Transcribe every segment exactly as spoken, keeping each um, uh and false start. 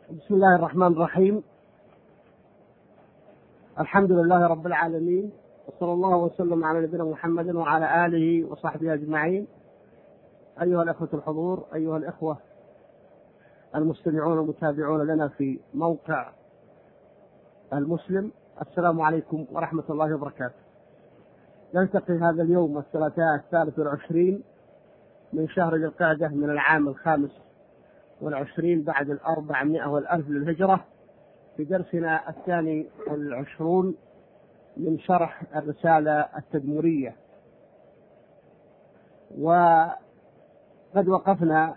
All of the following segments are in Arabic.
بسم الله الرحمن الرحيم. الحمد لله رب العالمين، وصلى الله وسلم على نبينا محمد وعلى آله وصحبه أجمعين. أيها الأخوة الحضور، أيها الأخوة المستمعون والمتابعون لنا في موقع المسلم، السلام عليكم ورحمة الله وبركاته. نلتقي هذا اليوم الثلاثاء الثالث والعشرين من شهر ذي القعدة من العام الخامس والعشرين بعد الأربعمائة والألف للهجرة، في درسنا الثاني والعشرون من شرح الرسالة التدمرية. وقد وقفنا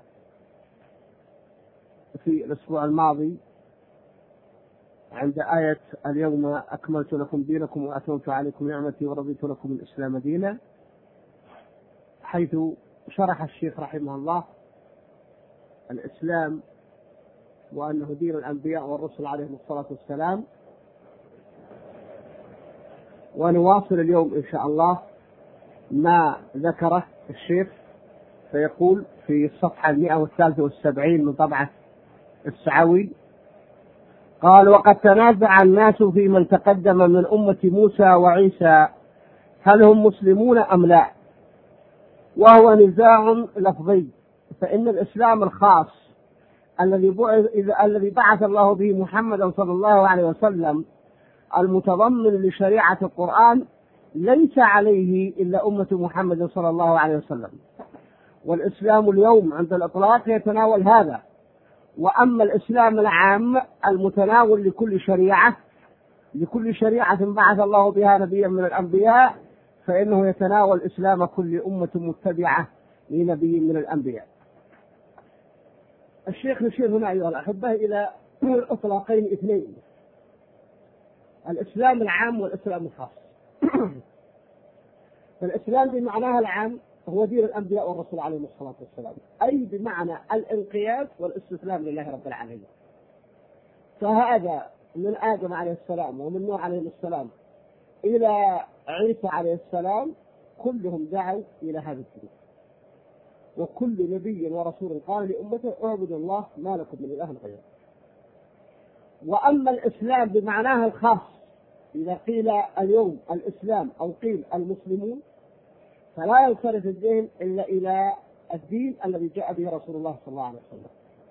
في الأسبوع الماضي عند آية اليوم أكملت لكم دينكم وأتممت عليكم نعمتي ورضيت لكم الإسلام دينا، حيث شرح الشيخ رحمه الله الإسلام وأنه دين الأنبياء والرسل عليهم الصلاة والسلام. ونواصل اليوم إن شاء الله ما ذكره الشيخ، فيقول في الصفحة المئة والثالثة والسبعين من طبعة السعوي: قال: وقد تنازع الناس في من تقدم من أمة موسى وعيسى هل هم مسلمون أم لا، وهو نزاع لفظي، فإن الإسلام الخاص الذي الذي بعث الله به محمدا صلى الله عليه وسلم المتضمن لشريعة القرآن ليس عليه إلا أمة محمد صلى الله عليه وسلم. والإسلام اليوم عند الإطلاق يتناول هذا. وأما الإسلام العام المتناول لكل شريعة لكل شريعة بعث الله بها نبيا من الأنبياء فإنه يتناول إسلام كل أمة متبعة لنبي من الأنبياء. الشيخ يشير هنا أيها الأحبة إلى إطلاقين اثنين: الإسلام العام والإسلام الخاص. فالإسلام بمعناها العام هو دين الأنبياء والرسل عليهم الصلاة والسلام، أي بمعنى الانقياد والاستسلام لله رب العالمين. فهذا من آدم عليه السلام ومن نوح عليه السلام إلى عيسى عليه السلام كلهم دعوا إلى هذا الدين، وكل نبي ورسول قال لأمته: اعبدوا الله ما لكم من إله غيره. وأما الإسلام بمعناها الخاص، إذا قيل اليوم الإسلام أو قيل المسلمون، فلا ينصرف الذهن إلا إلى الدين الذي جاء به رسول الله صلى الله عليه وسلم.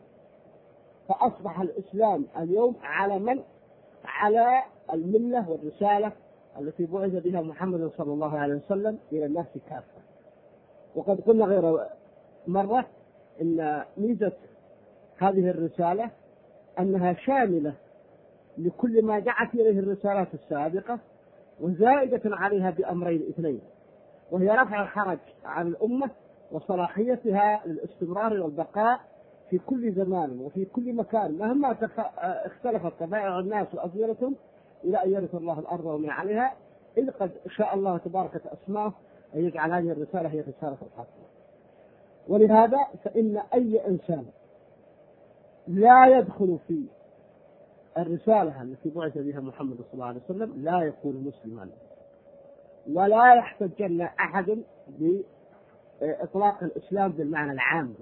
فأصبح الإسلام اليوم علما على الملة والرسالة التي بعث بها محمد صلى الله عليه وسلم إلى الناس كافة. وقد قلنا غير مرة إن ميزة هذه الرسالة أنها شاملة لكل ما دعت إليه الرسالات السابقة، وزائدة عليها بأمرين اثنين: وهي رفع الحرج عن الأمة وصلاحيتها للاستمرار والبقاء في كل زمان وفي كل مكان مهما اختلفت طبائع الناس وأزمنتهم إلى أن يرث الله الأرض ومن عليها، إذ قد شاء الله تبارك اسمه أن يجعل هذه الرسالة هي رسالة الحق. ولهذا فإن أي إنسان لا يدخل في الرسالة التي بعث بها محمد صلى الله عليه وسلم لا يكون مسلما، ولا يحتجن أحد بإطلاق الإسلام بالمعنى العام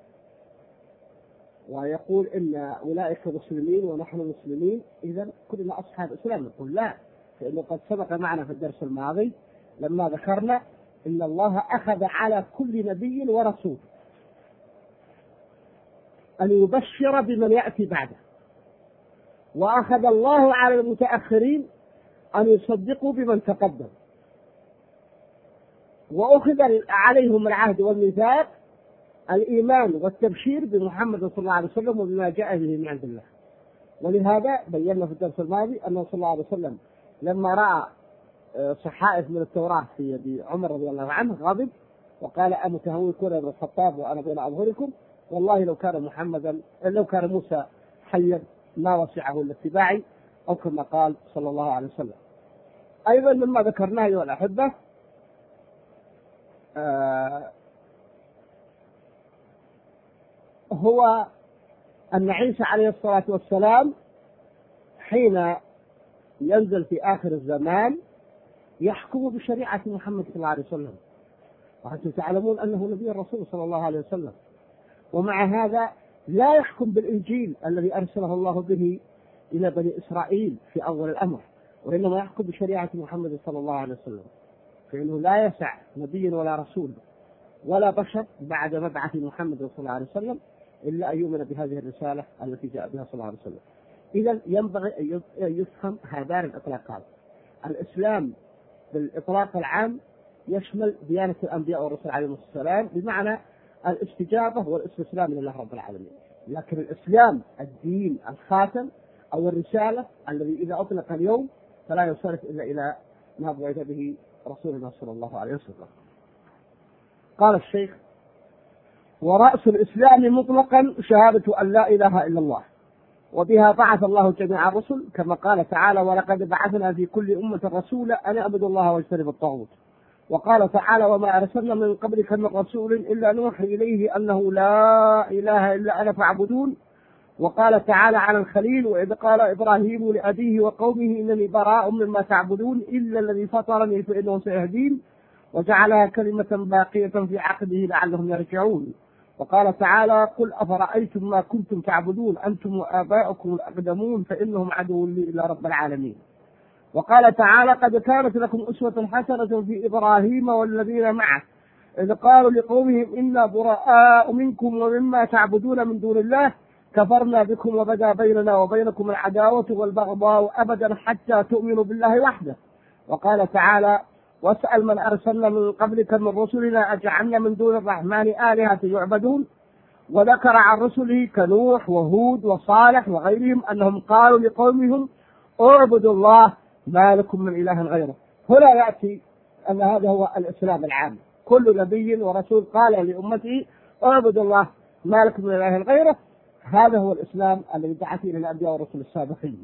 ويقول إن أولئك مسلمين ونحن مسلمين إذا كلنا أصحاب إسلام. نقول لا، لأنه قد سبق معنا في الدرس الماضي لما ذكرنا إن الله أخذ على كل نبي ورسول أن يبشر بمن يأتي بعده، وأخذ الله على المتأخرين أن يصدقوا بمن تقدم، وأخذ عليهم العهد والميثاق الإيمان والتبشير بمحمد صلى الله عليه وسلم وبما جاء به من عند الله. ولهذا بينا في الدرس الماضي أنه صلى الله عليه وسلم لما رأى صحائف من التوراة في يد عمر رضي الله عنه غضب وقال: أمتهوكون ابن الخطاب وأنا بين أظهركم، والله لو كان محمدا لو كان موسى حيا ما وسعه الاتباع، أو كما قال صلى الله عليه وسلم. أيضا مما ذكرناه أيها الأحبة آه هو أن عيسى عليه الصلاة والسلام حين ينزل في آخر الزمان يحكم بشريعة محمد صلى الله عليه وسلم، وأنتم تعلمون أنه نبي الرسول صلى الله عليه وسلم. ومع هذا لا يحكم بالإنجيل الذي أرسله الله به إلى بني إسرائيل في أول الأمر، وإنما يحكم بشريعة محمد صلى الله عليه وسلم، فإنه لا يسع نبي ولا رسول ولا بشر بعد مبعث محمد صلى الله عليه وسلم إلا أن يؤمن بهذه الرسالة التي جاء بها صلى الله عليه وسلم. إذا ينبغي أن يفهم هذان الإطلاقان. الإسلام بالإطلاق العام يشمل ديانة الأنبياء والرسل عليهم السلام بمعنى الاستجابة والاستسلام لله رب العالمين، لكن الإسلام الدين الخاتم أو الرسالة الذي إذا أطلق اليوم فلا يصرف إلا إلى ما بعث به رسولنا صلى الله عليه وسلم. قال الشيخ: ورأس الإسلام مطلقا شهادة أن لا إله إلا الله، وبها بعث الله جميع الرسل كما قال تعالى: ولقد بعثنا في كل أمة رسولا أن اعبدوا الله واجتنبوا الطاغوت. وقال تعالى: وما أرسلنا من قبلك من رسول إلا نوحي إليه أنه لا إله إلا أنا فاعبدون. وقال تعالى على الخليل: وإذ قال إبراهيم لأبيه وقومه إنني براء مما تعبدون إلا الذي فطرني فإنه سيهدين، وجعلها كلمة باقية في عقبه لعلهم يرجعون. وقال تعالى: قل أفرأيتم ما كنتم تعبدون أنتم وآباؤكم الأقدمون فإنهم عدو لي إلا رب العالمين. وقال تعالى: قد كانت لكم أسوة حسنة في إبراهيم والذين معه إذ قالوا لقومهم إنا براء منكم ومما تعبدون من دون الله كفرنا بكم وبدا بيننا وبينكم العداوة والبغضاء أبدا حتى تؤمنوا بالله وحده. وقال تعالى: واسأل من أرسلنا من قبلك من رسلنا أجعلنا من دون الرحمن آلهة يعبدون. وذكر عن رسله كنوح وهود وصالح وغيرهم أنهم قالوا لقومهم اعبدوا الله ما لكم من إله غيره. هنا يأتي أن هذا هو الإسلام العام، كل نبي ورسول قال لأمته اعبدوا الله ما لكم من إله غيره. هذا هو الإسلام الذي دعت إلى الأنبياء والرسل السابقين.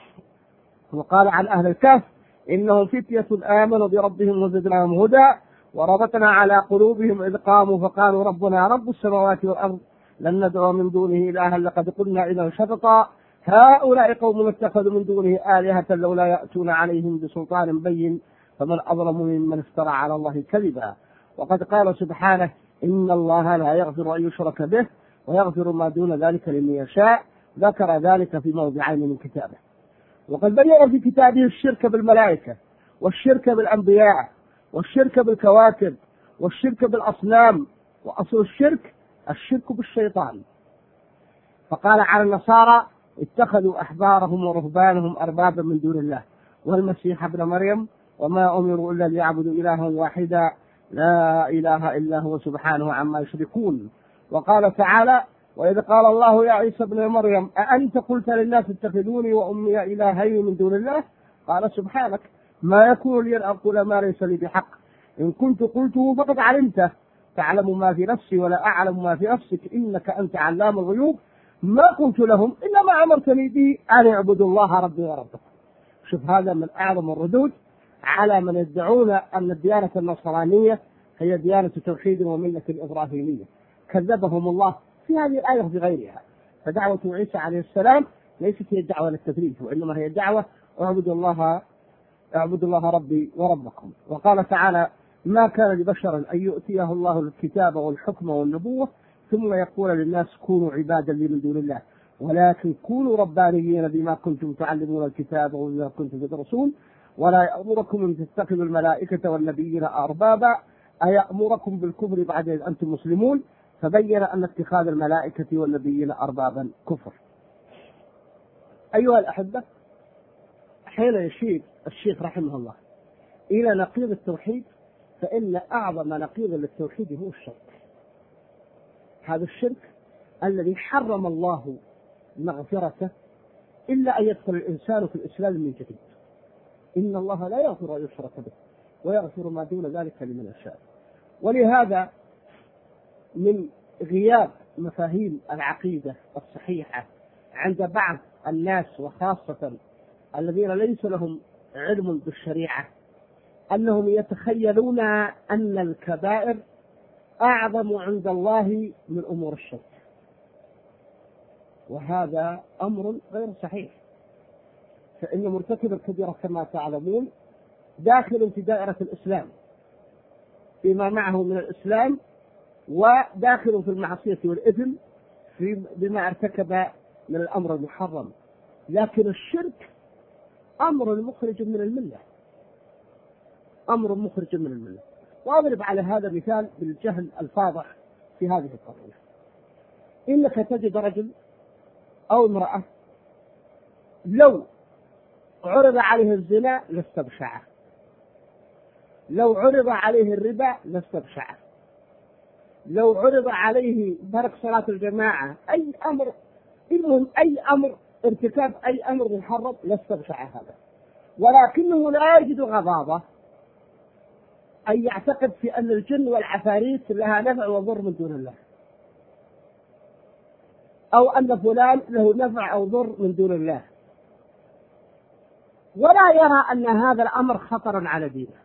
وقال عن أهل الكهف: إنهم فتية آمنوا بربهم وزدناهم هدى وربطنا على قلوبهم إذ قاموا فقالوا ربنا رب السماوات والأرض لن ندعو من دونه إلها لقد قلنا إذا شططا هؤلاء قوم اتخذوا من دونه آلهة لولا يأتون عليهم بسلطان بين فمن أظلم ممن افترى على الله كذبا. وقد قال سبحانه: إن الله لا يغفر أن يشرك به ويغفر ما دون ذلك لمن يشاء. ذكر ذلك في موضعين من كتابه. وقد بين في كتابه الشرك بالملائكة والشرك بالأنبياء والشرك بالكواكب والشرك بالأصنام، وأصل الشرك الشرك بالشيطان. فقال على النصارى: اتخذوا أحبارهم ورهبانهم أربابا من دون الله والمسيح ابن مريم وما أمروا إلا ليعبدوا إلها واحدا لا إله إلا هو سبحانه عما يشركون. وقال تعالى: وإذ قال الله يا عيسى ابن مريم أأنت قلت للناس اتخذوني وأمي إلهين من دون الله قال سبحانك ما يكون لي أن أقول ما ليس لي بحق إن كنت قلته فقد علمته تعلم ما في نفسي ولا أعلم ما في نفسك إنك أنت علام الغيوب ما قلت لهم إلا ما أمرتني به أن اعبدوا الله ربي وربكم. شوف، هذا من أعظم الردود على من يدعون أن الديانة النصرانية هي ديانة توحيد وملة إبراهيمية. كذبهم الله في هذه الآية وفي غيرها. فدعوة عيسى عليه السلام ليست هي دعوة للتثليث، وإنما هي دعوة اعبدوا الله اعبدوا الله ربي وربكم. وقال تعالى: ما كان لبشر أن يؤتيه الله الكتاب والحكم والنبوة ثم يقول للناس كونوا عبادا لي من دون الله ولكن كونوا ربانيين بما كنتم تعلمون الكتاب وبما كنتم تدرسون ولا يأمركم أن تتخذوا الملائكة والنبيين أربابا أيأمركم بالكفر بعد إذ أنتم مسلمون. فبين أن اتخاذ الملائكة والنبيين أربابا كفر. أيها الأحبة، حين يشير الشيخ رحمه الله إلى نقيض التوحيد فإن أعظم نقيض للتوحيد هو الشرك. هذا الشرك الذي حرم الله مغفرته إلا أن يدخل الإنسان في الإسلام من جديد. إن الله لا يغفر أن يشرك به ويغفر ما دون ذلك لمن يشاء. ولهذا من غياب مفاهيم العقيدة الصحيحة عند بعض الناس وخاصة الذين ليس لهم علم بالشريعة أنهم يتخيلون أن الكبائر أعظم عند الله من أمور الشرك، وهذا أمر غير صحيح. فإن مرتكب الكبيرة كما تعلمون داخل في دائرة الإسلام فيما معه من الإسلام، وداخل في المعصية والإثم في بما ارتكب من الأمر المحرم، لكن الشرك أمر مخرج من الملة، أمر مخرج من الملة. وأضرب على هذا مثال بالجهل الفاضح في هذه القضية. إنك تجد رجل أو امرأة لو عرض عليه الزنا لاستبشعه، لو عرض عليه الربا لاستبشعه، لو عرض عليه ترك صلاة الجماعة، أي أمر، المهم أي أمر، ارتكاب أي أمر محرم لاستبشع هذا، ولكنه لا يجد غضاضة أن يعتقد في أن الجن والعفاريت لها نفع وضر من دون الله، أو أن فلان له نفع أو ضر من دون الله، ولا يرى أن هذا الأمر خطر على دينه.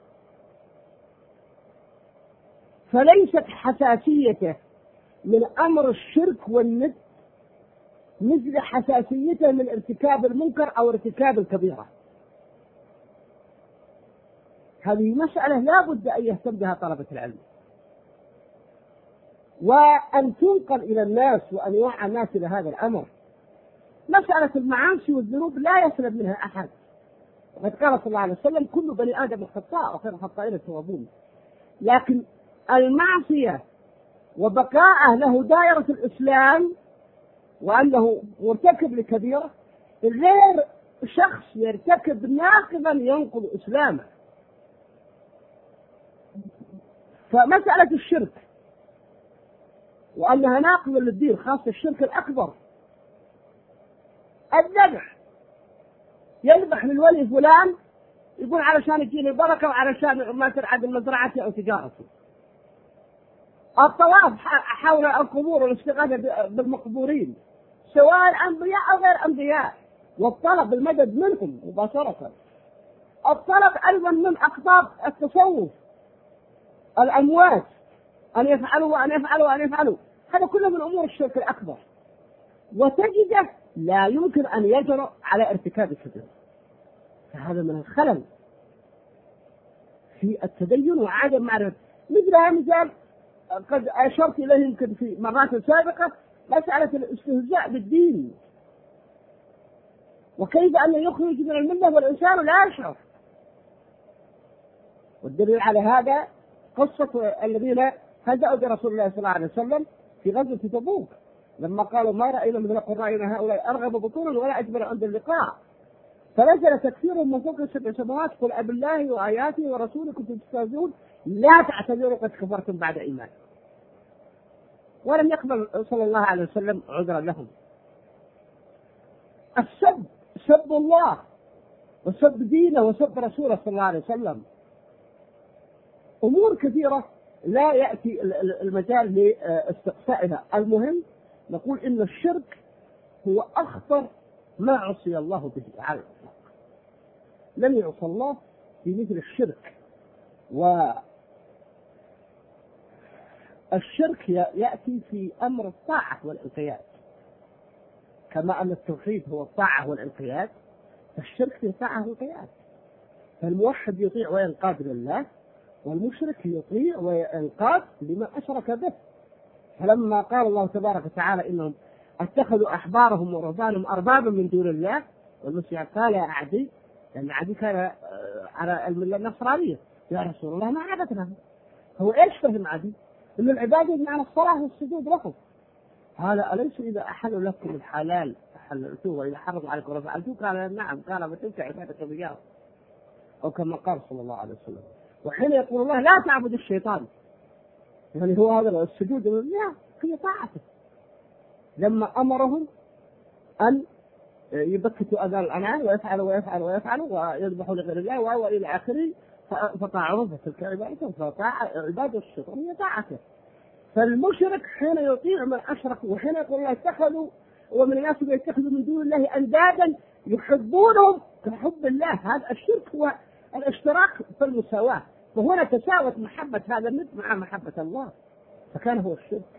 فليست حساسيته من أمر الشرك والند مثل حساسيته من ارتكاب المنكر أو ارتكاب الكبيرة. هذه مسألة لا بد أن يهتم بها طلبة العلم، وأن تنقل إلى الناس وأن يوعى الناس إلى هذا الأمر. مسألة المعاصي والذنوب لا يسلم منها أحد، وقد قال صلى الله عليه وسلم: كل بني آدم خطاء وخير الخطائين التوابون. لكن المعصية وبقاءه له دائرة الإسلام وأنه مرتكب لكبيرة غير شخص يرتكب ناقضا ينقض إسلامه. فمسألة الشرك وأنها ناقضة للدين، خاصة الشرك الأكبر، الذبح، يذبح للولي فلان يقول علشان يجيني البركة وعلشان ما ترعد مزرعتي أو تجارتي. الطواف حول القبور والاستغاثة بالمقبورين سواء أنبياء أو غير أنبياء، والطلب المدد منهم مباشرة. الطلب أيضا من أقطاب التصوف الأموات أن يفعلوا وأن يفعلوا وأن يفعلوا، هذا كله من أمور الشرك الأكبر، وتجده لا يمكن أن يجرؤ على ارتكاب الكبيرة. فهذا من الخلل في التدين وعدم معرفة. مثل مثال قد أشرت إليه يمكن في مرات سابقة، مسألة الاستهزاء بالدين، وكيف أن يخرج من الملة والإنسان لا يشعر. والدليل على هذا قصة الذين هزأوا برسول الله صلى الله عليه وسلم في غزوة تبوك، لما قالوا: ما رأينا مثل قرائنا هؤلاء أرغب بطولا ولا أجمل عند اللقاء. فنزل تكثير من فوق السبع سماوات: قل أب الله وآياته ورسوله كنتم تستهزئون لا تعتذروا قد كفرتم بعد إيمان. ولم يقبل صلى الله عليه وسلم عذرا لهم. السب، سب الله وسب دينه وسب رسوله صلى الله عليه وسلم، أمور كثيرة لا يأتي المجال لاستقصائها. المهم نقول إن الشرك هو أخطر ما عصي الله به على الإطلاق. لم يعصى الله بمثل الشرك. والشرك يأتي في أمر الطاعة والانقياد، كما أن التوحيد هو الطاعة والانقياد، فالشرك في الطاعة والانقياد. فالموحد يطيع وينقاد لله، والمشرك يطيع وينقاد لما أشرك به. فلما قال الله تبارك وتعالى: إنهم اتخذوا أحبارهم ورهبانهم أربابا من دون الله، والمسيح قال: يا عدي، لأن عدي كان على الملة النصرانية: يا رسول الله ما عبدنا. هو إيش فهم عدي؟ إن العبادة بمعنى الصلاة والسجود لهم. قال: أليس إذا أحلوا لكم الحلال حللتوه وإذا حرموا عليكم فعلتوه؟ قال: نعم. قال: فتلك عبادة الرجال، أو كما قال صلى الله عليه وسلم. وحين يقول الله: لا تعبد الشيطان، يعني هو هذا السجود، لا، هي طاعته. لما أمرهم أن يبكتوا أذان الأنعام ويفعلوا ويفعلوا ويفعلوا ويذبحوا لغير الله وإلى آخره، فطاعوا، فتلك عبادتهم. فطاعة عبادة الشيطان هي طاعته. فالمشرك حين يطيع من أشرك، وحين يقول الله: اتخذوا، ومن الناس يتخذوا من دون الله أندادا يحبونهم كحب الله، هذا الشرك هو الاشتراك في المساواة. فهنا تساوت محبة هذا الند مع محبة الله، فكان هو الشرك.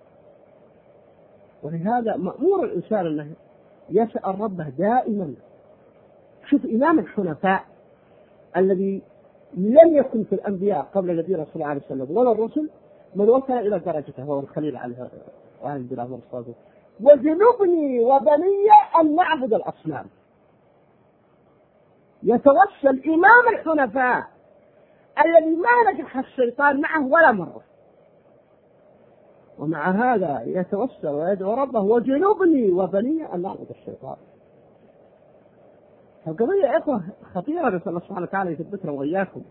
ولهذا مأمور الإنسان أنه يسأل ربه دائما. شوف إمام الحنفاء الذي لم يكن في الأنبياء قبل نبي صلى الله عليه وسلم ولا الرسل من وصل إلى درجته، هو الخليل عليه وعلى النبي عليه الصلاة والسلام. وجنبني وبني أن نعبد الأصنام. يتوسل إمام الحنفاء الذي ما نجح الشيطان معه ولا مرة، ومع هذا يتوسل ويدعو ربه وجنبني وبني أن نعبد الشيطان. القضية يا إخوة خطيرة، نسأل الله سبحانه وتعالى يثبتنا وإياكم.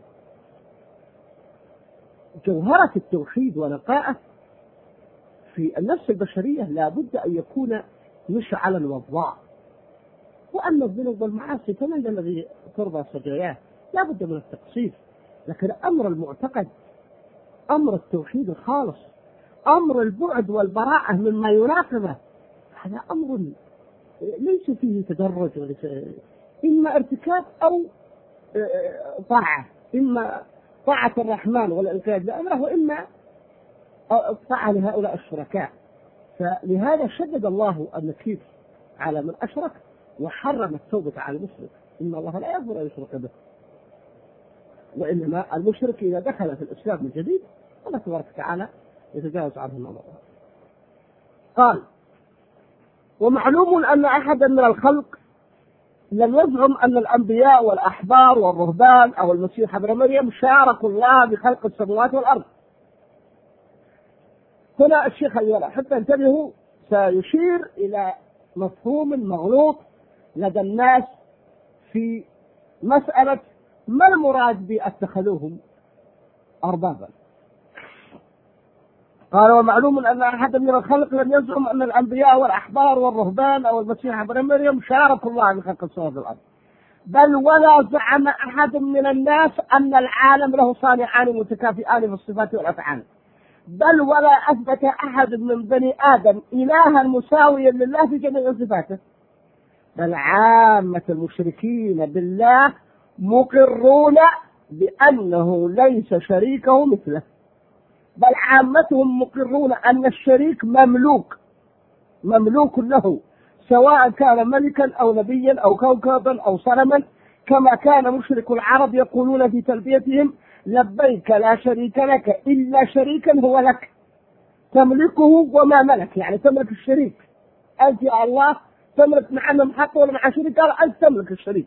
جوهرة التوحيد ونقاءه في النفس البشرية لا بد أن يكون مشعلا وضاء. وأما الذنوب والمعاصي فمن الذي ترضى سجاياه؟ لا بد من التقصير. لكن أمر المعتقد، أمر التوحيد الخالص، أمر البعد والبراءة مما يناقضه، هذا أمر ليس فيه تدرج وليس إما ارتكاب أو طاعة، إما طاعة الرحمن والانقياد لأمره وإما طاعة لهؤلاء الشركاء. فلهذا شدد الله النكير على من أشرك وحرم التوبة على المشرك. إن الله لا يغفر أن يشرك به، وإنما المشرك إذا دخل في الإسلام من جديد الله تبارك وتعالى يتجاوز عنه النظر. قال: ومعلوم أن أحدا من الخلق لم يزعم أن الأنبياء والأحبار والرهبان أو المسيح ابن مريم شاركوا الله بخلق السماوات والأرض. هنا الشيخ اليوم حتى انتبهوا سيشير إلى مفهوم مغلوط لدى الناس في مسألة ما المراد باتخذوهم أربابا. قال: ومعلوم أن أحد من الخلق لم يزعم أن الأنبياء والأحبار والرهبان أو المسيح ابن مريم شاركوا الله بخلق السماوات والأرض، بل ولا زعم أحد من الناس أن العالم له صانعان متكافئان في الصفات والأفعال، بل ولا أثبت أحد من بني آدم إلها مساويا لله في جميع صفاته، بل عامة المشركين بالله مقرون بأنه ليس شريكه مثله، بل عامتهم مقرون أن الشريك مملوك مملوك له، سواء كان ملكا أو نبيا أو كوكبا أو صنما، كما كان مشرك العرب يقولون في تلبيتهم: لبيك لا شريك لك إلا شريكا هو لك تملكه وما ملك، يعني تملك الشريك. أنت يا الله تملك مع من حق ولا مع شريك؟ قال: أنت تملك الشريك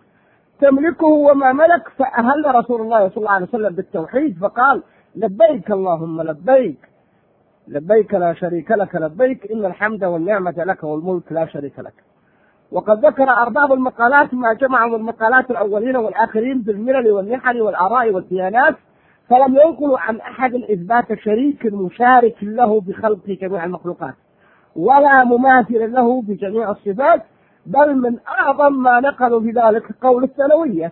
تملكه وما ملك. فأهل رسول الله صلى الله عليه وسلم بالتوحيد فقال: لبيك اللهم لبيك لبيك لا شريك لك لبيك إن الحمد والنعمة لك والملك لا شريك لك. وقد ذكر أرباب المقالات ما جمع من مقالات الأولين والآخرين بالملل والنحل والآراء والديانات، فلم ينقلوا عن أحد إثبات شريك مشارك له بخلق جميع المخلوقات ولا مماثل له بجميع الصفات، بل من أعظم ما نقلوا بذلك قول الثانوية.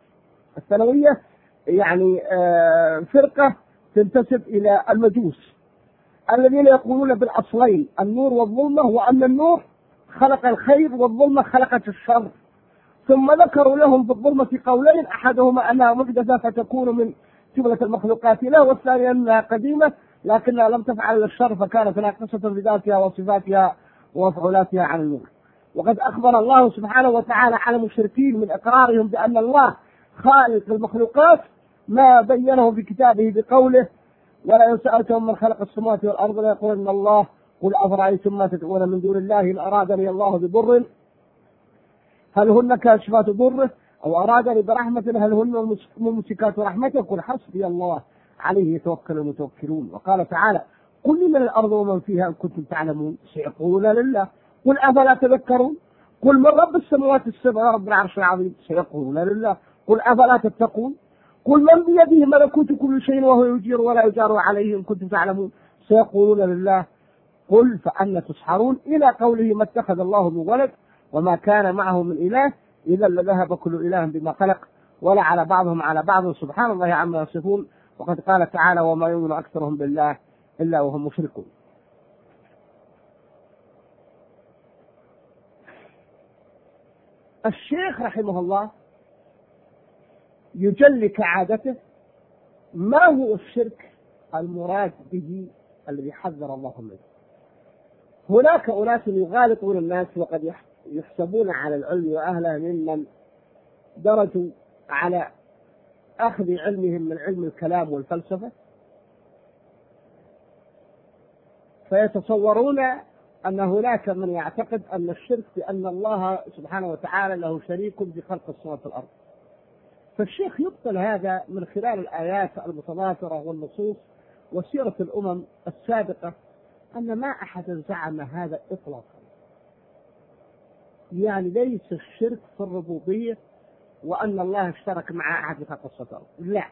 الثانوية يعني فرقة تنتسب إلى المجوس الذين يقولون بالأصلين النور والظلمة، وأن النور خلق الخير والظلمة خلقت الشر. ثم ذكروا لهم في الظلمة قولين: أحدهما أنها محدثة فتكون من جملة المخلوقات له، والثاني أنها قديمة لكنها لم تفعل الشر فكانت ناقصة بذاتها وصفاتها ومفعولاتها عن النور. وقد أخبر الله سبحانه وتعالى على المشركين من إقرارهم بأن الله خالق المخلوقات ما بينه في كتابه بقوله: ولئن سألتهم من خلق السماوات والأرض ليقولن الله قل أفرأيتم ما تدعون من دون الله إن أرادني الله بضر هل هن كاشفات ضره أو أرادني برحمة هل هن ممسكات رحمته قل حسبي الله عليه يتوكل المتوكلون. وقال تعالى: قل من الأرض ومن فيها إن كنتم تعلمون سيقولون لله قل أفلا تذكرون قل من رب السماوات السبع رب العرش العظيم سيقولون لله قل أفلا تتقون قل من بيده ملكوت كل شيء وهو يجير ولا يجار عليه إن كنتم تعلمون سيقولون لله قل فأنى تسحرون، إلى قوله: ما اتخذ الله من ولد وما كان معه من إله إذا لذهب كل إله بما خلق ولا على بعضهم على بعض سبحان الله عما يصفون. وقد قال تعالى: وما يؤمن أكثرهم بالله إلا وهم مشركون. الشيخ رحمه الله يجلي كعادته ما هو الشرك المراد به الذي حذر الله منه. هناك أناس يغالطون الناس وقد يحسبون على العلم وأهله ممن درجوا على أخذ علمهم من علم الكلام والفلسفة، فيتصورون أن هناك من يعتقد أن الشرك بأن الله سبحانه وتعالى له شريك بخلق السماوات والأرض. فالشيخ يبطل هذا من خلال الآيات المتواترة والنصوص وسيرة الأمم السابقة، أن ما أحد زعم هذا إطلاقا. يعني ليس الشرك في الربوبية وأن الله اشترك مع أحد في خلق السماوات والأرض، لا،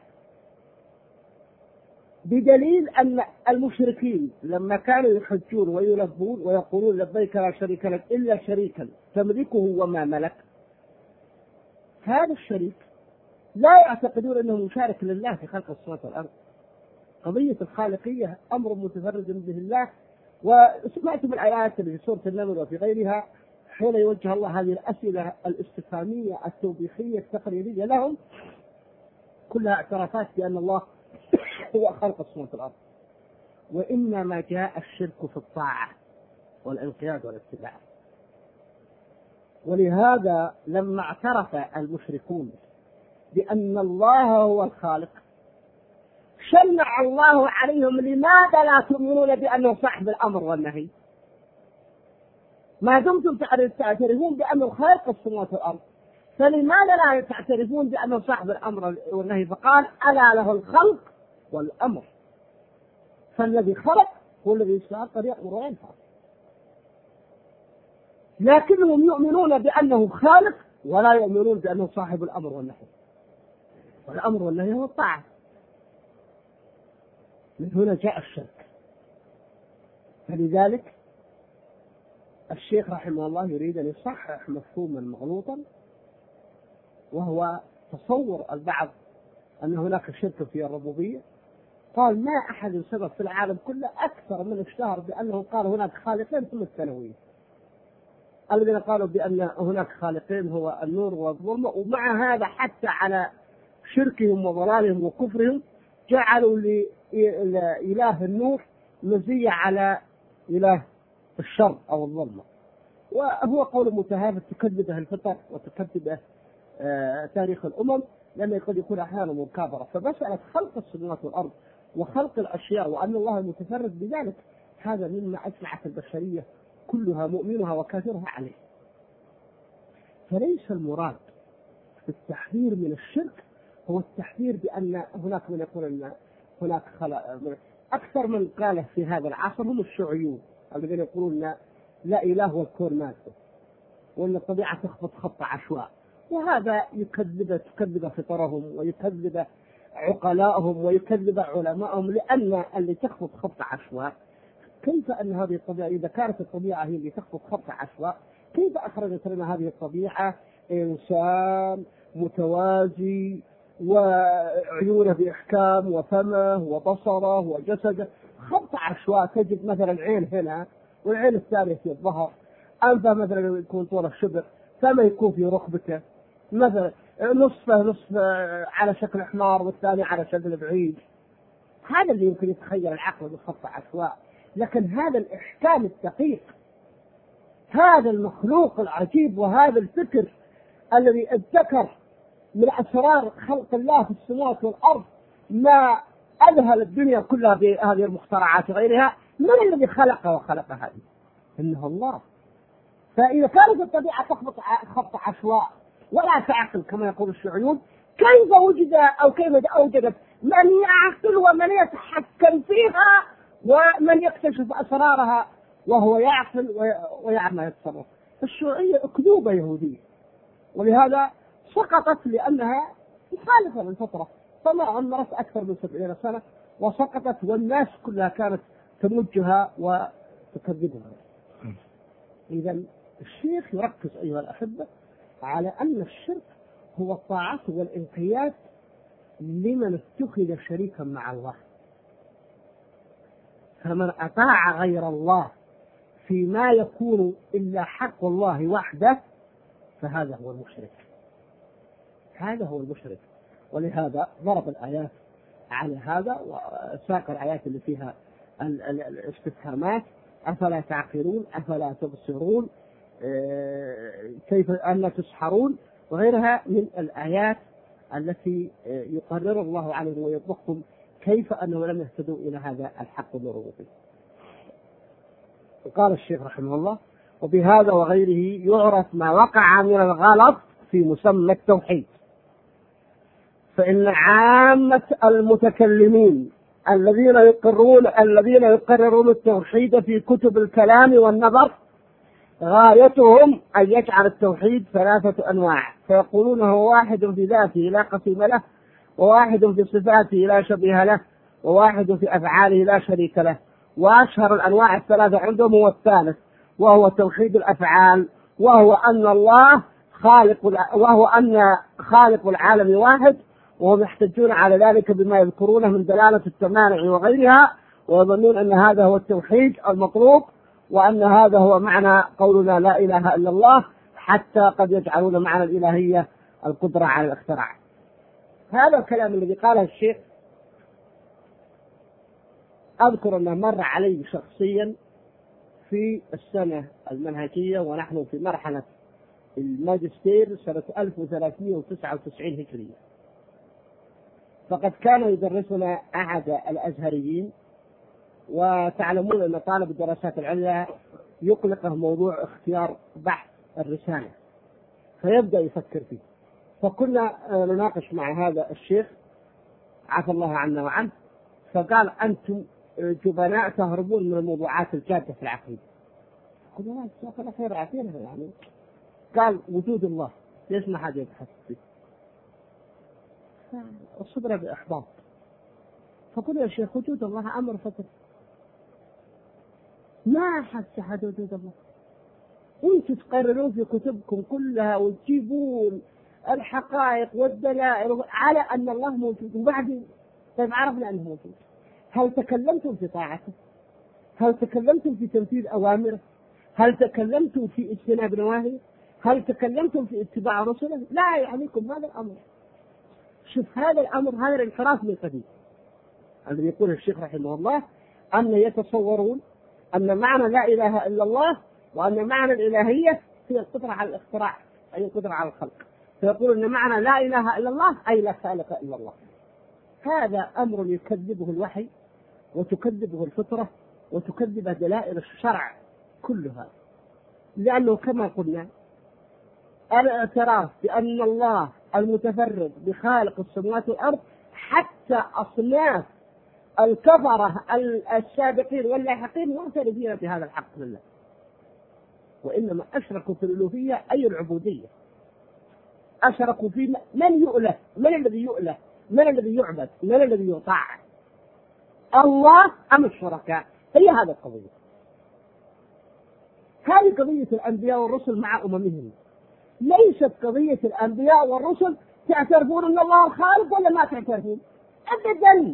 بدليل أن المشركين لما كانوا يحجون ويلبون ويقولون لبيك لا شريك لك إلا شريكا تملكه وما ملك، هذا الشريك لا يعتقدون أنه مشارك لله في خلق السماوات والأرض. قضية الخالقية أمر متفرد به الله. وسمعت بالآيات اللي في سورة النمل وفي غيرها حين يوجه الله هذه الأسئلة الاستفهامية التوبيخية التقريرية لهم، كلها اعترافات بأن الله هو خلق السماوات والأرض. وإنما جاء الشرك في الطاعة والانقياد والاتباع. ولهذا لما اعترف المشركون بأن الله هو الخالق شنع الله عليهم: لماذا لا تؤمنون بأنه صاحب الأمر والنهي ما دمتم تعترفون بأنه خالق السماوات والأرض، فلماذا لا تعترفون بأنه صاحب الأمر والنهي؟ فقال: ألا له الخلق والأمر، فالذي خلق هو الذي يستحق يأمر وينهى. لكنهم يؤمنون بأنه خالق ولا يؤمنون بأنه صاحب الأمر والنهي، والأمر والنهي هو الطاعة. من هنا جاء الشرك. فلذلك الشيخ رحمه الله يريد أن يصحح مفهوما مغلوطا، وهو تصور البعض أن هناك شرك في الربوبية. قال: ما أحد سبب في العالم كله أكثر من اشتهر بأنه قال هناك خالقين ثم الثانوية. الذين قالوا بأن هناك خالقين هو النور والظلمة، ومع هذا حتى على شركهم وضلالهم وكفرهم جعلوا لإله النور مزية على إله الشر أو الظلمة. وهو قول متهافت تكذبه الفطر وتكذبه آه تاريخ الأمم، لأنه قد يكون أحيانا مكابرة. فمسألة خلق السماوات والأرض وخلق الأشياء وأن الله المتفرد بذلك، هذا مما أجمعت البشرية كلها مؤمنها وكافرها عليه. فليس المراد في التحذير من الشرك هو التحذير بأن هناك من يقول أن هناك خلق. أكثر من قاله في هذا العصر هم الشيوعيون الذين يقولون لا إله والكون مادة، وأن الطبيعة تخبط خط عشواء. وهذا يكذب تكذب فطرهم ويكذب عقلاءهم ويكذب علماءهم، لأن اللي تخبط خط عشواء، كيف أن هذه الطبيعة إذا كانت الطبيعة هي اللي تخبط خط عشواء، كيف أخرجت لنا هذه الطبيعة إنسان متوازي وعيونه بإحكام وفمه وبصره وجسده؟ خط عشواء، تجد مثلا عين هنا والعين الثانية في الظهر، أنفه مثلا يكون طول الشبر، فما يكون في ركبته مثلا نصفه نصف على شكل حمار والثاني على شكل بعيد. هذا اللي يمكن يتخيل العقل بخط عشواء. لكن هذا الإحكام الدقيق، هذا المخلوق العجيب، وهذا الفكر الذي ابتكر من أسرار خلق الله في السماوات والأرض ما أذهل الدنيا كلها بهذه المخترعات وغيرها، من الذي خلق وخلق هذه؟ إنه الله. فإذا كانت الطبيعة تخبط خط عشواء ولا تعقل كما يقول الشيوعيون، كيف وجد أو كيف أوجدت من يعقل ومن يتحكم فيها ومن يكتشف أسرارها وهو يعقل ويعمل يتصرف؟ الشيوعية أكذوبة يهودية، ولهذا سقطت لأنها مخالفة للفطرة، فما عمرت أكثر من سبعين سنة وسقطت، والناس كلها كانت تمجها وتكذبها. إذا الشيخ يركز أيها الأحبة على أن الشرك هو الطاعة والانقياد لمن اتخذ شريكا مع الله. فمن أطاع غير الله فيما يكون إلا حق الله وحده فهذا هو المشرك، هذا هو المشرك. ولهذا ضرب الآيات على هذا وساق الآيات اللي فيها الاستفهامات: أفلا تعقلون، أفلا تبصرون، كيف أن تسحرون، وغيرها من الآيات التي يقرر الله عليهم ويطبقهم كيف أنهم لم يهتدوا إلى هذا الحق الربوبي. قال الشيخ رحمه الله: وبهذا وغيره يعرف ما وقع من الغلط في مسمى التوحيد، فإن عامة المتكلمين الذين يقرون الذين يقررون التوحيد في كتب الكلام والنظر غايتهم أن يجعل التوحيد ثلاثة أنواع، فيقولون هو واحد في ذاته لا قسيم له، وواحد في صفاته لا شبيه له، وواحد في أفعاله لا شريك له. وأشهر الأنواع الثلاثة عندهم هو الثالث، وهو توحيد الأفعال، وهو أن الله خالق وهو أن خالق العالم واحد، وهم يحتجون على ذلك بما يذكرونه من دلالة التمانع وغيرها، ويظنون أن هذا هو التوحيد المطلوب، وأن هذا هو معنى قولنا لا إله إلا الله، حتى قد يجعلون معنى الإلهية القدرة على الاختراع. هذا الكلام الذي قاله الشيخ أذكر أنه مر علي شخصيا في السنة المنهجية ونحن في مرحلة الماجستير سنة ألف وثلاثمائة وتسعة وتسعين هجرية، فقد كان يدرسنا أحد الأزهريين، وتعلمون أن طالب الدراسات العليا يقلقه موضوع اختيار بحث الرسالة فيبدأ يفكر فيه. فكنا نناقش مع هذا الشيخ عفى الله عنا وعنه، فقال: أنتم جبناء تهربون من الموضوعات الجادة في العقيدة. قلنا: لا الشيخ أنا خير عافينا يعني. قال: وجود الله ليش ما حد يبحث فيه؟ الصبر بإحباط. فقلنا: يا شيخ وجود الله أمر فطري، ما حد شهد وجود الله. انتم تقررون في كتبكم كلها وتجيبون الحقائق والدلائل على أن الله موجود، وبعدين طيب عرفنا أنه موجود، هل تكلمتم في طاعته؟ هل تكلمتم في تنفيذ أوامره؟ هل تكلمتم في اجتناب نواهيه؟ هل تكلمتم في اتباع رسله؟ لا يعنيكم هذا الأمر. شوف هذا الأمر، هذا الانحراف من قديم الذي يقول الشيخ رحمه الله أن يتصورون أن معنى لا إله إلا الله وأن معنى الإلهية هي القدرة على الاختراع، أي القدرة على الخلق، فيقول أن معنى لا إله إلا الله أي لا خالق إلا الله. هذا أمر يكذبه الوحي وتكذبه الفطرة وتكذب دلائل الشرع كلها، لأنه كما قلنا الاعتراف بأن الله المتفرد بخالق السماوات والأرض حتى أصناف الكفرة السابقين واللاحقين معترفين بهذا الحق لله، وإنما أشركوا في الألوهية أي العبودية، أشركوا في من يؤله، من الذي يؤله، من الذي يعبد، من الذي يطاع، الله أم الشركاء؟ هي هذه القضية. هذه قضية الأنبياء والرسل مع أممهم، ليست قضية الأنبياء والرسل تعترفون أن الله الخالق ولا ما تعترفون أبدا.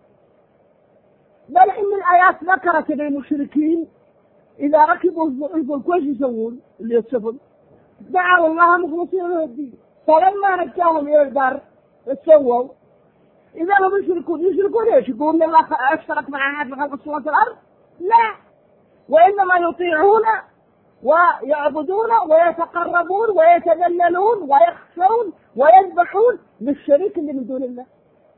بل إن الآيات ذكرت أن المشركين إذا ركبوا الفلك وش يسوون؟ اللي يتسفل دعوا الله مخلصين له الدين، فلما نجاهم إلى البر تسووا إذا هم يشركون. يشركون إيش؟ يقولون الله اشترك مع أحد في خلق السماوات والأرض؟ لا، وإنما يطيعون ويعبدون ويتقربون ويتذللون ويخشون ويذبحون للشريك اللي من دون الله.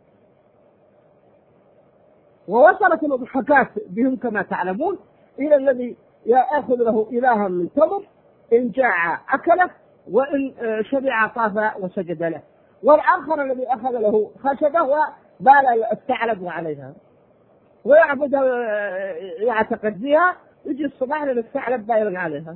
ووصلت المضحكات بهم كما تعلمون إلى الذي يأخذ له إلها من تمر، إن جاع أكله، وإن شبع طاف وسجد له، والآخر الذي أخذ له خشبة وبال الثعلب عليها ويعبد يعتقد فيها، يجي الصباح للثعلب بايرن عليها.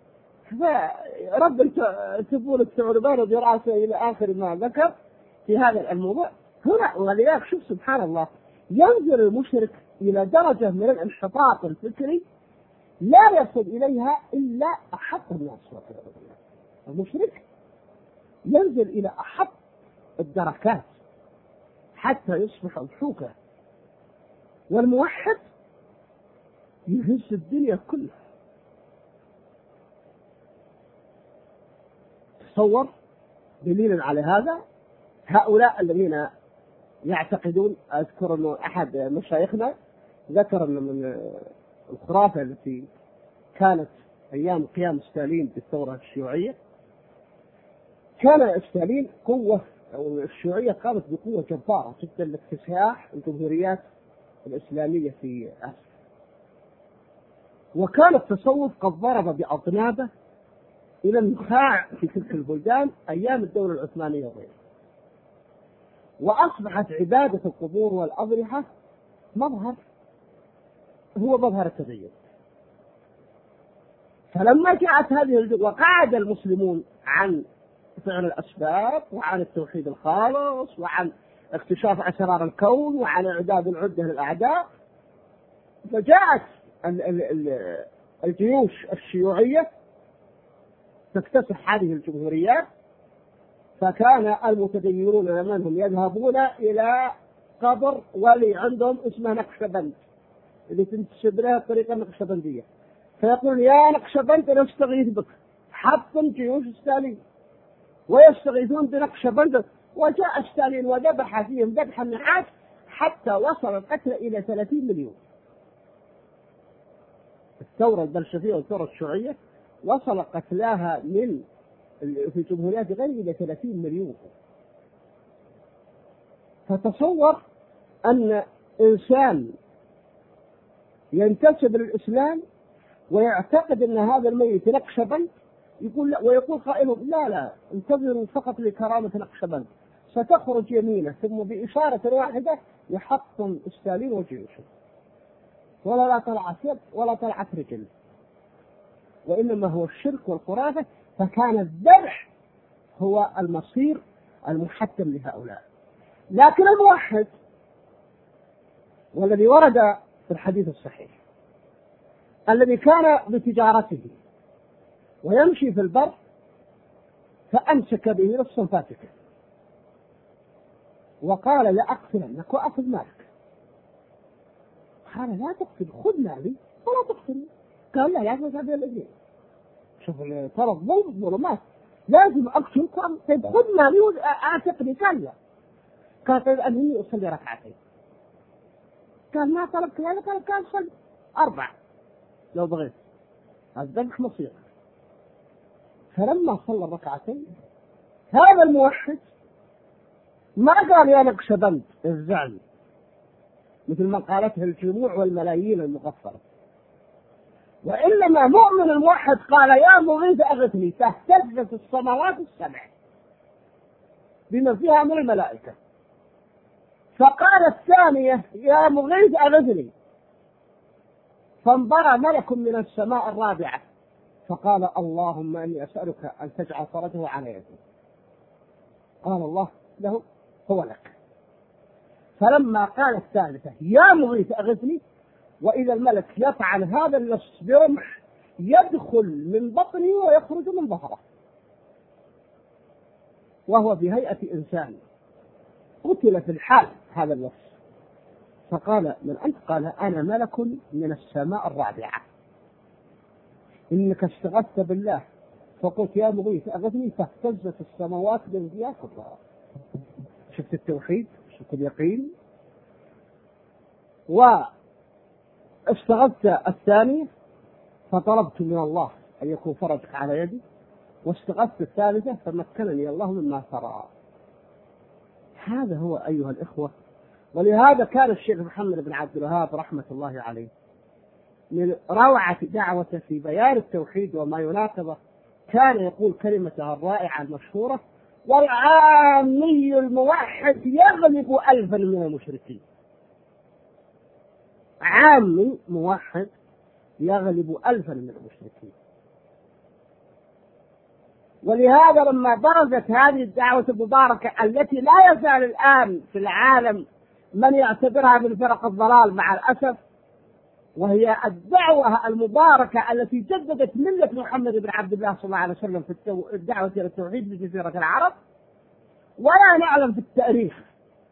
فرب تبول الثعلبان ودراسة إلى آخر ما ذكر في هذا الموضوع هنا. ولذلك شوف سبحان الله، ينزل المشرك إلى درجة من الانحطاط الفكري لا يصل إليها إلا أحط الناس. المشرك ينزل إلى أحط الدركات حتى يصبح الحوكة، والموحد يهز الدنيا كلها. تصور دليل على هذا هؤلاء الذين يعتقدون، أذكر أنه أحد مشايخنا ذكر أن من الخرافة التي كانت أيام قيام ستالين بالثورة الشيوعية، كان ستالين قوة أو الشيوعية قامت بقوة جبارة جدا لاكتساح الجمهوريات الإسلامية في آسيا، وكان التصوف قد ضرب بأطنابه إلى النخاع في تلك البلدان أيام الدولة العثمانية وغيرها، وأصبحت عبادة القبور والأضرحة مظهر هو مظهر التدين. فلما جاءت هذه وقعد المسلمون عن فعل الأسباب وعن التوحيد الخالص وعن اكتشاف أسرار الكون وعن إعداد العدة للأعداء، فجاءت الجيوش الشيوعية تكتسح هذه الجمهوريات، فكان المتدينون منهم يذهبون إلى قبر ولي عندهم اسمه نقشبند اللي تنتسب لها الطريقة النقشبندية، فيقول يا نقشبند نستغيث بك، حطم جيوش ستالين ويستغيثون بنقشبند، وجاء ستالين وذبح فيهم ذبح النحاس حتى وصل القتل إلى ثلاثين مليون. الثورة البلشفية والثورة الشيوعية وصل قتلاها من في جمهوريات غير إلى ثلاثين مليون. فتصور أن إنسان ينتسب للإسلام ويعتقد أن هذا الميت نقشبند يقول لا، ويقول قائلهم لا لا انتظروا فقط لكرامة نقشبند، ستخرج يمينه ثم بإشارة واحدة يحطم ستالين وجيوشه، ولا لا طلعت يد ولا طلعت رجل، وإنما هو الشرك والخرافة. فكان الذبح هو المصير المحتم لهؤلاء. لكن الموحد والذي ورد في الحديث الصحيح الذي كان بتجارته ويمشي في البر فأمسك به نص فاتكه وقال لأقتلنك وأخذ مالك. قال لا تقتل، خذ مالي ولا تقتل. قال لا لازم هذا الاثنين. شوف ترى الظلم ظلمات، لازم أقتل. طيب خذ مالي وأعتقني. قال لا. قال طيب أنهي أصلي ركعتين. قال ما طلبت هذا. قال كان صلي أربع لو بغيت، الذبح مصير. فلما صلى الركعتين هذا الموحد ما قال يا نقشبند الزعم مثل ما قالته الجموع والملايين المغفرة، وإنما مؤمن الموحد قال يا مغيث أغثني، فاهتزت السماوات السبع بما فيها من الملائكة. فقال الثانية يا مغيث أغثني، فانبرى ملك من السماء الرابعة فقال اللهم إني أسألك أن تجعل فرجه على يدي. قال الله له هو لك. فلما قال الثالثة يا مغيث أغثني، وإذا الملك يفعل هذا النص برمح يدخل من بطنه ويخرج من ظهره وهو في هيئة إنسان قتل في الحال هذا النص. فقال من أنت؟ قال أنا ملك من السماء الرابعة، إنك استغثت بالله فقلت يا مغيث أغثني فاهتزت السماوات بانبياء كلها. شفت التوحيد، شفت اليقين. واستغثت الثاني فطلبت من الله أن يكون فرجك على يدي، واستغثت الثالثة فمكنني الله مما ترى. هذا هو أيها الإخوة. ولهذا كان الشيخ محمد بن عبد الوهاب رحمة الله عليه من روعة دعوته في بيان التوحيد وما يناقضه كان يقول كلمته الرائعة المشهورة: والعامي الموحد يغلب ألفا من المشركين. عامي موحد يغلب ألفا من المشركين. ولهذا لما برزت هذه الدعوة المباركة التي لا يزال الآن في العالم من يعتبرها من فرق الضلال مع الأسف، وهي الدعوة المباركة التي جددت ملة محمد بن عبد الله صلى الله عليه وسلم في الدعوة إلى التوحيد بجزيرة العرب، ولا نعلم في التاريخ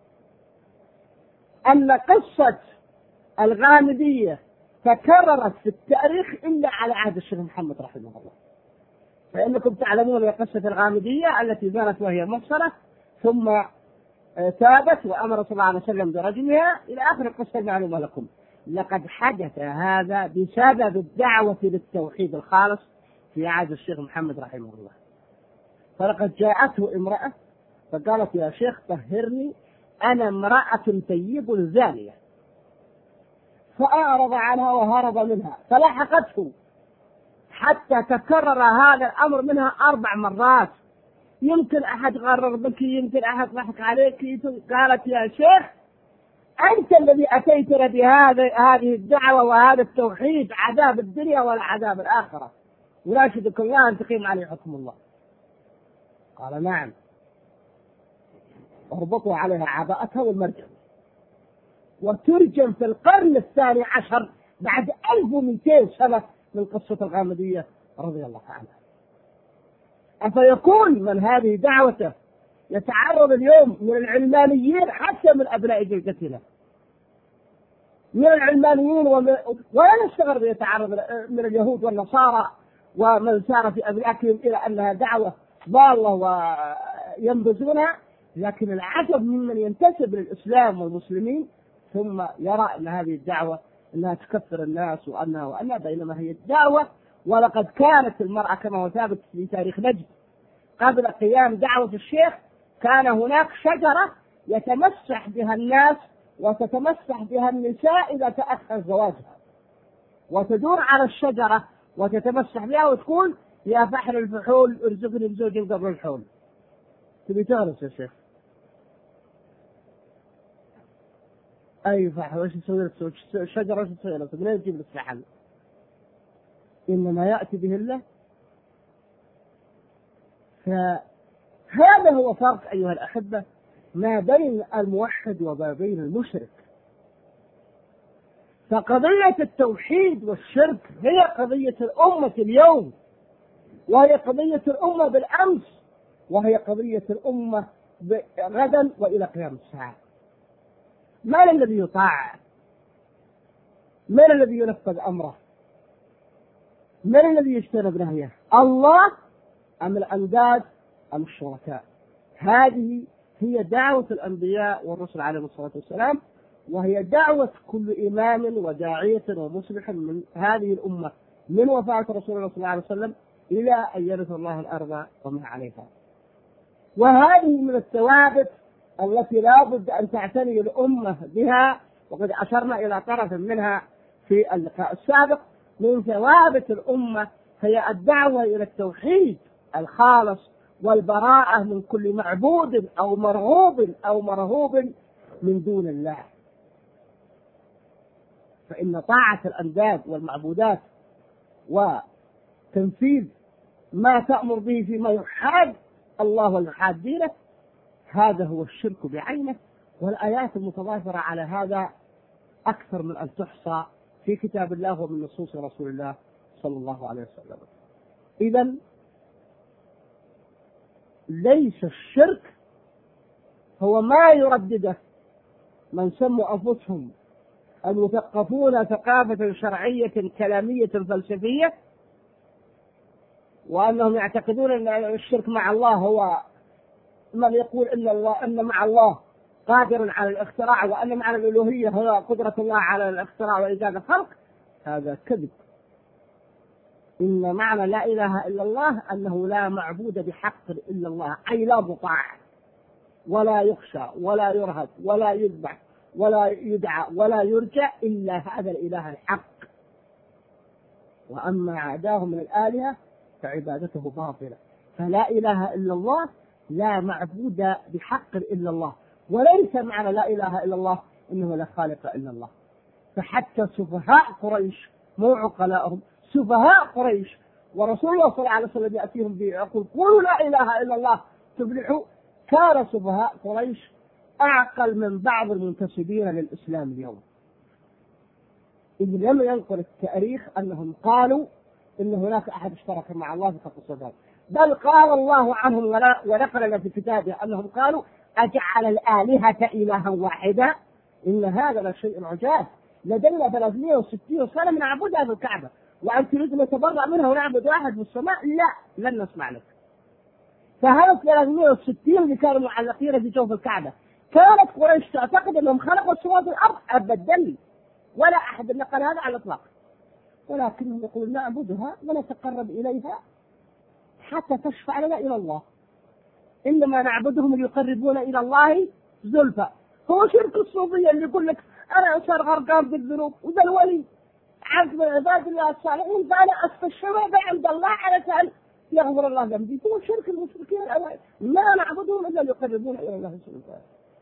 أن قصة الغامدية تكررت في التاريخ إلا على عهد الشيخ محمد رحمه الله. فإنكم تعلمون قصة الغامدية التي زانت وهي محصنة ثم تابت وأمر صلى الله عليه وسلم برجمها إلى آخر القصة المعلومة لكم. لقد حدث هذا بسبب الدعوة للتوحيد الخالص في عهد الشيخ محمد رحمه الله. فلقد جاءته امرأة فقالت يا شيخ طهرني، أنا امرأة طيب زانية. فأعرض عنها وهرب منها فلحقته، حتى تكرر هذا الأمر منها أربع مرات. يمكن أحد غرر بك، يمكن أحد ضحك عليك. قالت يا شيخ أنت الذي أتيتنا بهذه هذه الدعوة وهذا التوحيد، عذاب الدنيا ولا عذاب الآخرة، وناشدك الله أن تقيم عليه حكم الله. قال نعم. اربطوا عليها عباءتها والمرجم، وترجم في القرن الثاني عشر بعد ألف ومئتين سنة من قصة الغامدية رضي الله عنها. أفيكون من هذه دعوته يتعرض اليوم من العلمانيين حتى من أبناء جلدتنا، من العلمانيين ومن... ولا نستغرب يتعرض من اليهود والنصارى ومن سار في أبنائهم إلى أنها دعوة ضالة وينبذونها، لكن العجب ممن ينتسب للإسلام والمسلمين ثم يرى أن هذه الدعوة أنها تكفر الناس وأنها وأنها، بينما هي الدعوة. ولقد كانت المرأة كما هو ثابت في تاريخ نجد قبل قيام دعوة الشيخ كان هناك شجرة يتمسح بها الناس وتتمسح بها النساء إذا تأخر زواجها، وتدور على الشجرة وتتمسح بها وتقول يا فحل الفحول ارزقني بزوج قبل الحول. تبي تغرس يا شيخ؟ أي فحل وش تسوي لك الشجرة؟ وش تسوي لك؟ منين تجيب لك فحل؟ إنما يأتي به الله. فهذا هو فرق أيها الأحبة ما بين الموحد وما بين المشرك. فقضية التوحيد والشرك هي قضية الأمة اليوم، وهي قضية الأمة بالأمس، وهي قضية الأمة غدا وإلى قيام الساعة. من الذي يطاع؟ من الذي ينفذ أمره؟ من الذي يجتنب نهيه؟ الله أم الأنداد أم الشركاء؟ هذه هي دعوة الأنبياء والرسل عليهم الصلاة والسلام، وهي دعوة كل إمام وداعية ومصلح من هذه الأمة من وفاة رسول الله صلى الله عليه وسلم إلى أن يرث الله الأرض وما عليها. وهذه من الثوابت التي لا بد أن تعتني الأمة بها، وقد أشرنا إلى طرف منها في اللقاء السابق. من ثوابت الأمة هي الدعوة إلى التوحيد الخالص والبراءة من كل معبود أو مرغوب أو مرهوب من دون الله. فإن طاعة الأنداد والمعبودات وتنفيذ ما تأمر به فيما يحاد الله ويحاد دينه هذا هو الشرك بعينه، والآيات المتضافرة على هذا أكثر من أن تحصى في كتاب الله ومن نصوص رسول الله صلى الله عليه وسلم. إذن ليس الشرك هو ما يردده من سموا أنفسهم المثقفون ثقافة شرعية كلامية فلسفية، وأنهم يعتقدون أن الشرك مع الله هو من يقول إن الله أن مع الله قادر على الاختراع، وأن معنى الألوهية هو قدرة الله على الاختراع وإيجاد الخلق. هذا كذب. إن معنى لا إله إلا الله أنه لا معبود بحق إلا الله، أي لا مطاع ولا يخشى ولا يرهب ولا يذبح ولا يدعى ولا يرجى إلا هذا الإله الحق. وأما عداه من الآلهة فعبادته باطلة. فلا إله إلا الله لا معبود بحق إلا الله، وليس معنى لا إله إلا الله إنه لا خالق إلا الله. فحتى سفهاء قريش مو عقلاءهم، سفهاء قريش ورسول الله صلى الله عليه وسلم يأتيهم بيقول قولوا لا إله إلا الله تفلحوا، كان سفهاء قريش أعقل من بعض المنتسبين للإسلام اليوم، إذ لم ينقل التاريخ أنهم قالوا إن هناك أحد اشترك مع الله في خلق الصفات، بل قال الله عنهم ونقل لنا في كتابه أنهم قالوا أجعل الآلهة إلها واحدا إن هذا لشيء عجاب، لدينا ثلاثمائة وستين سنة نعبدها في الكعبة وأن تريد نتبرأ منها ونعبد واحد في السماء؟ لا، لن نسمع لك. فهذا ثلاثمائة وستين اللي كانوا معلقين في جوف الكعبة كانت قريش تعتقد أنهم خلقوا السماوات والأرض أبدا، ولا أحد نقل هذا على الإطلاق، ولكنهم يقولون نعبدها ونتقرب إليها حتى تشفع لنا إلى الله، إنما نعبدهم ليقربون إلى الله زلفى. هو شرك الصوفية اللي يقول لك أنا إنسان غرقان بالذنوب، وذا الولي عبد من عباد الله الصالحين، فأنا أستشهد عند الله علشان يغفر الله ذنبي. هو شرك المشركين ما نعبدهم إلا ليقربون إلى الله سبحانه.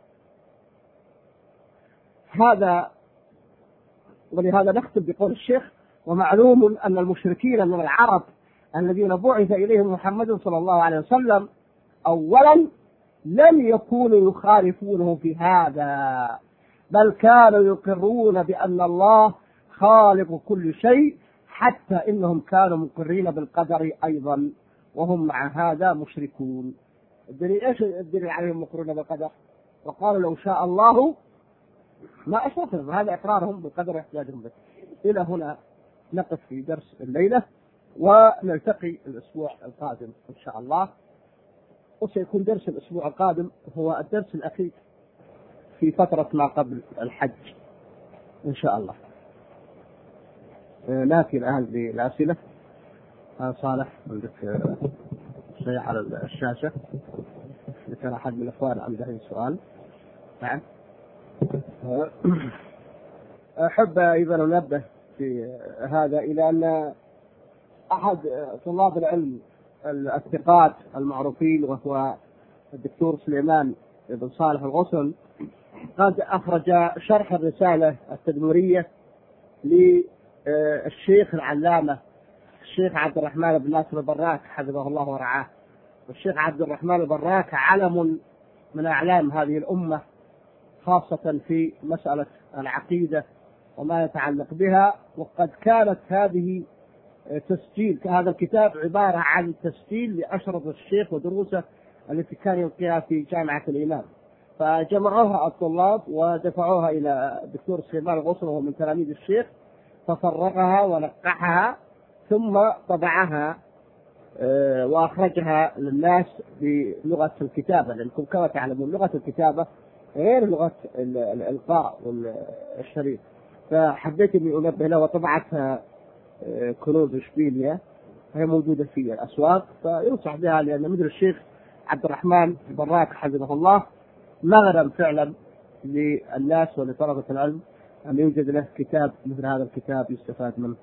هذا ولهذا نختم بقول الشيخ: ومعلوم أن المشركين من العرب الذين بعث إليهم محمد صلى الله عليه وسلم أولا لم يكونوا يخالفونه في هذا، بل كانوا يقرون بأن الله خالق كل شيء، حتى إنهم كانوا مقرين بالقدر أيضا، وهم مع هذا مشركون. الدليل إيش الدليل عليهم مقرون بالقدر؟ وقالوا لو شاء الله ما أشركنا. هذا إقرارهم بالقدر واحتجاجهم به. إلى هنا نقف في درس الليلة، ونلتقي الأسبوع القادم إن شاء الله. وسيكون درس الأسبوع القادم هو الدرس الأخير في فترة ما قبل الحج إن شاء الله. نأتي الآن بالأسئلة. صالح عندك شيء على الشاشة؟ إذا كان أحد من الأخوان عنده سؤال. نعم. أحب أيضا أنبه في هذا إلى أن أحد طلاب العلم الثقات المعروفين وهو الدكتور سليمان بن صالح الغصن قد أخرج شرح الرسالة التدمرية للشيخ العلامة الشيخ عبد الرحمن بن ناصر البراك حفظه الله ورعاه. والشيخ عبد الرحمن البراك علم من أعلام هذه الأمة، خاصة في مسألة العقيدة وما يتعلق بها. وقد كانت هذه تسجيل هذا الكتاب عبارة عن تسجيل لأشرط الشيخ ودروسه التي كان يلقيها في جامعة الإمام، فجمعوها الطلاب ودفعوها إلى الدكتور سليمان الغصن وهو من تلاميذ الشيخ، ففرغها ونقحها ثم طبعها وأخرجها للناس بلغة الكتابة، لأنكم كما تعلمون لغة الكتابة غير لغة الإلقاء والشريط. فحبيت أني أنبه له، وطبعتها كنوز إشبيلية هي موجودة في الأسواق، فينصح بها، لأن مثل الشيخ عبد الرحمن البراك حفظه الله مغرم فعلا للناس ولطلبة العلم أن يوجد له كتاب مثل هذا الكتاب يستفاد منه.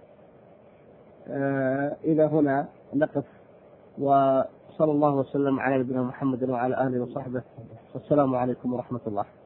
آه إلى هنا نقف، وصلى الله وسلم على نبينا محمد وعلى آله وصحبه، والسلام عليكم ورحمة الله.